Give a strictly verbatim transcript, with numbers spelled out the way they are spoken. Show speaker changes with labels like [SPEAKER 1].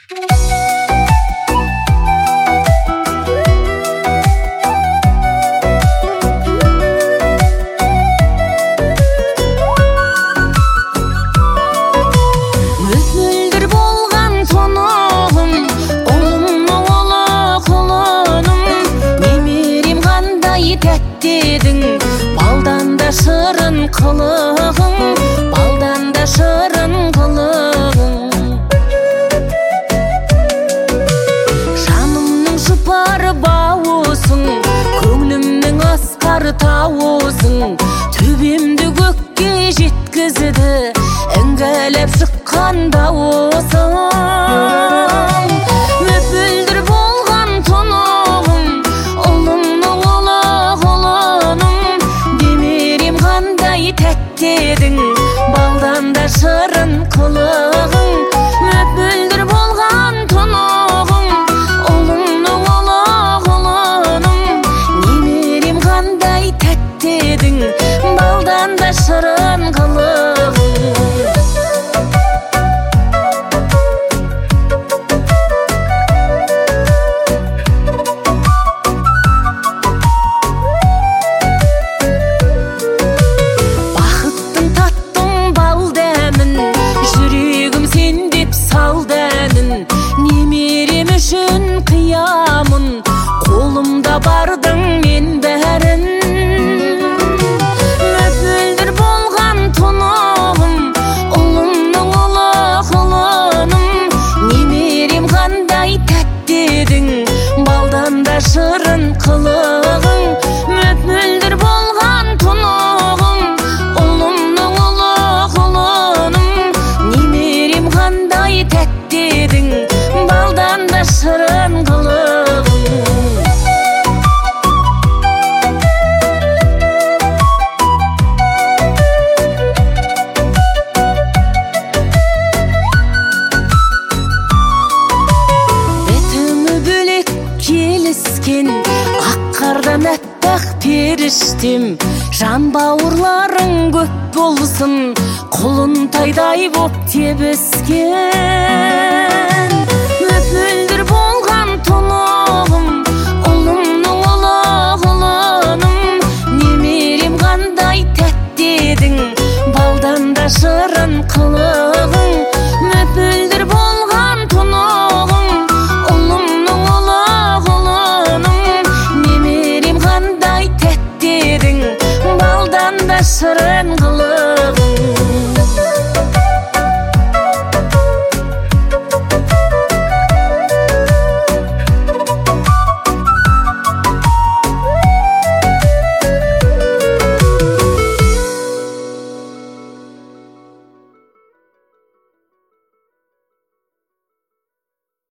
[SPEAKER 1] Балдан да шырын қылығың, балдан да шырын қылығың. Жанымның жұпары бауысың, көңлімнің асқар тауысың. Төбемді көкке жеткізді, іңгәлеп шыққан дауысың. Мөпілдір болған тұнығым, ұлымның ұлы құлыным. Демерем қандай тәтті едің, балдан да шырын қылығың. Мөпілдір болған тұнығым, ұлымның ұлы құлыным. Немерем қандай тәтті едің, балдан да шырын қылығың. Немерем үшін қиямын, қолымда бардың мен бәрін. Мөпілдір болған тұнығым, ұлымның ұлы құлыным. Немерем қандай тәтті едің, балдан да шырын қылығың. Мөпілдір болған тұнығым, ұлымның ұлы құлыным. Немерем қандай тәтті едің, балдан да шырын қылығың. Бетімі бөлек келіскен, ақ қардан әппақ періштем. Жан бауырларың көп болсын, құлын тайдай боп тебіскен.